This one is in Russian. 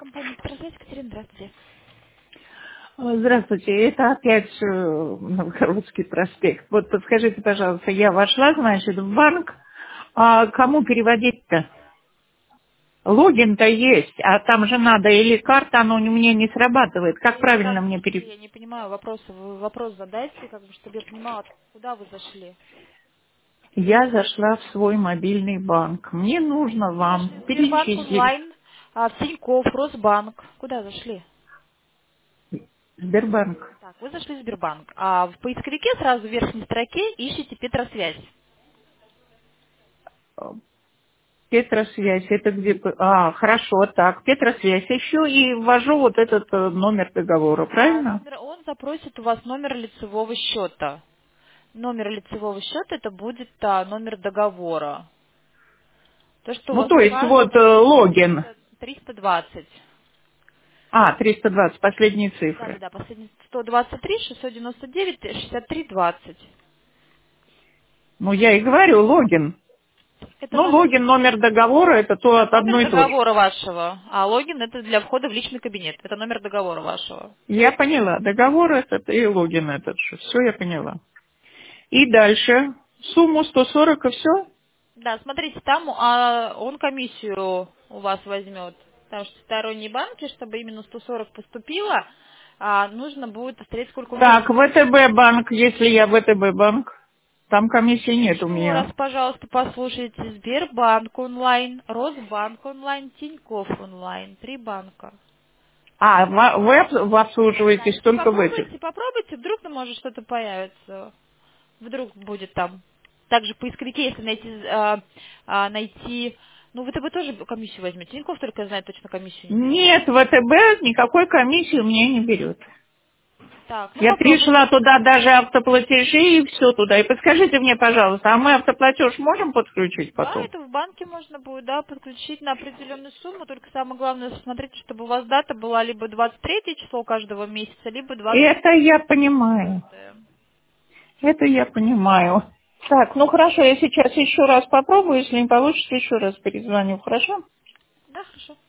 Компания «Экстрасвязь», Екатерина, здравствуйте. Здравствуйте, это опять Новгородский проспект. Вот подскажите, пожалуйста, я вошла, значит, в банк, а кому переводить-то? Логин-то есть, а там же надо, или карта, оно у меня не срабатывает. Как правильно мне Здравствуйте, перевести? я не понимаю вопроса. Вы вопрос задайте, как бы, чтобы я понимала, куда вы зашли. Я зашла в свой мобильный банк. Мне нужно Вы зашли вам в Сбербанк перечислить онлайн, в Тинькофф, Росбанк. Куда зашли? Сбербанк. Так, вы зашли в Сбербанк. А в поисковике сразу в верхней строке ищите Петросвязь. Петросвязь, это где? Хорошо, так, Петросвязь ищу и ввожу вот этот номер договора, А правильно? номер, он запросит у вас номер лицевого счета. Номер лицевого счета это будет номер договора. То, что у Ну, вас то есть вот указано логин. 320. 320, последние цифры. Да, последний 123, 699, 63, 20. Ну, я и говорю, логин. Это Ну, номер, логин, номер договора, это то от номер одно и то же. договора вашего, а логин это для входа в личный кабинет. Это номер договора вашего. Я поняла. Договор этот и логин этот же. Все я поняла. И дальше. Сумму 140 и все? Да, смотрите, там он комиссию у вас возьмет. Потому что сторонние банки, чтобы именно 140 поступило, нужно будет посмотреть, сколько у них. Так, ВТБ банк, если я ВТБ банк, там комиссии нет у Еще раз, меня. пожалуйста, послушайте. Сбербанк онлайн, Росбанк онлайн, Тинькофф онлайн. 3 банка. Вы Да, обслуживаетесь если только в этих. попробуйте, вдруг там может что-то появится. Вдруг будет там. Также в поисковике, если найти, ну ВТБ тоже комиссию возьмете. Тинькофф только знает, точно комиссию не берет. Нет, ВТБ никакой комиссии у меня не берет. Так, ну Я попробуйте. пришла туда даже автоплатежи и все туда. И подскажите мне, пожалуйста, а мы автоплатеж можем подключить Да, потом? это в банке можно будет, да, подключить на определенную сумму, только самое главное, смотрите, чтобы у вас дата была либо 23 число каждого месяца, либо Это я понимаю. 24. Это я понимаю. Так, ну хорошо, я сейчас еще раз попробую, если не получится, еще раз перезвоню, хорошо? Да, хорошо.